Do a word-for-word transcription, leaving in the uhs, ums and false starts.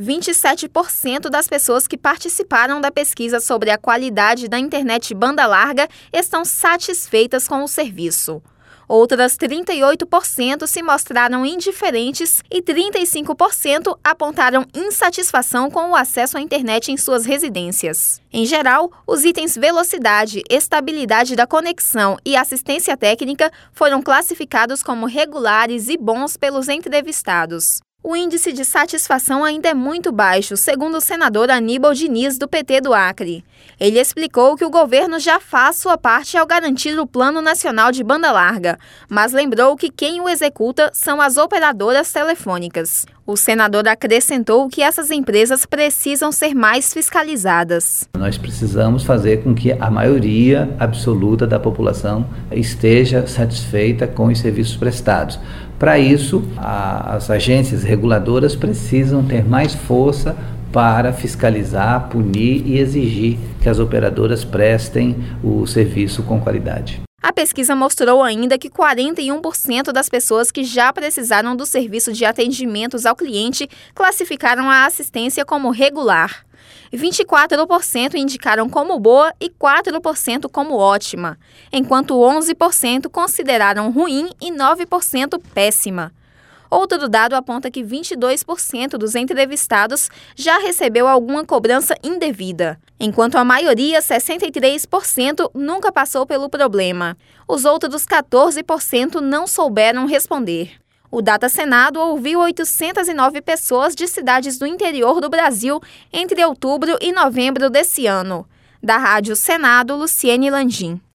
vinte e sete por cento das pessoas que participaram da pesquisa sobre a qualidade da internet banda larga estão satisfeitas com o serviço. Outras trinta e oito por cento se mostraram indiferentes e trinta e cinco por cento apontaram insatisfação com o acesso à internet em suas residências. Em geral, os itens velocidade, estabilidade da conexão e assistência técnica foram classificados como regulares e bons pelos entrevistados. O índice de satisfação ainda é muito baixo, segundo o senador Aníbal Diniz, do P T do Acre. Ele explicou que o governo já faz sua parte ao garantir o Plano Nacional de Banda Larga, mas lembrou que quem o executa são as operadoras telefônicas. O senador acrescentou que essas empresas precisam ser mais fiscalizadas. Nós precisamos fazer com que a maioria absoluta da população esteja satisfeita com os serviços prestados. Para isso, a, as agências reguladoras precisam ter mais força para fiscalizar, punir e exigir que as operadoras prestem o serviço com qualidade. A pesquisa mostrou ainda que quarenta e um por cento das pessoas que já precisaram do serviço de atendimentos ao cliente classificaram a assistência como regular. vinte e quatro por cento indicaram como boa e quatro por cento como ótima, enquanto onze por cento consideraram ruim e nove por cento péssima. Outro dado aponta que vinte e dois por cento dos entrevistados já recebeu alguma cobrança indevida, enquanto a maioria, sessenta e três por cento, nunca passou pelo problema. Os outros quatorze por cento não souberam responder. O Data Senado ouviu oitocentas e nove pessoas de cidades do interior do Brasil entre outubro e novembro desse ano. Da Rádio Senado, Luciene Landim.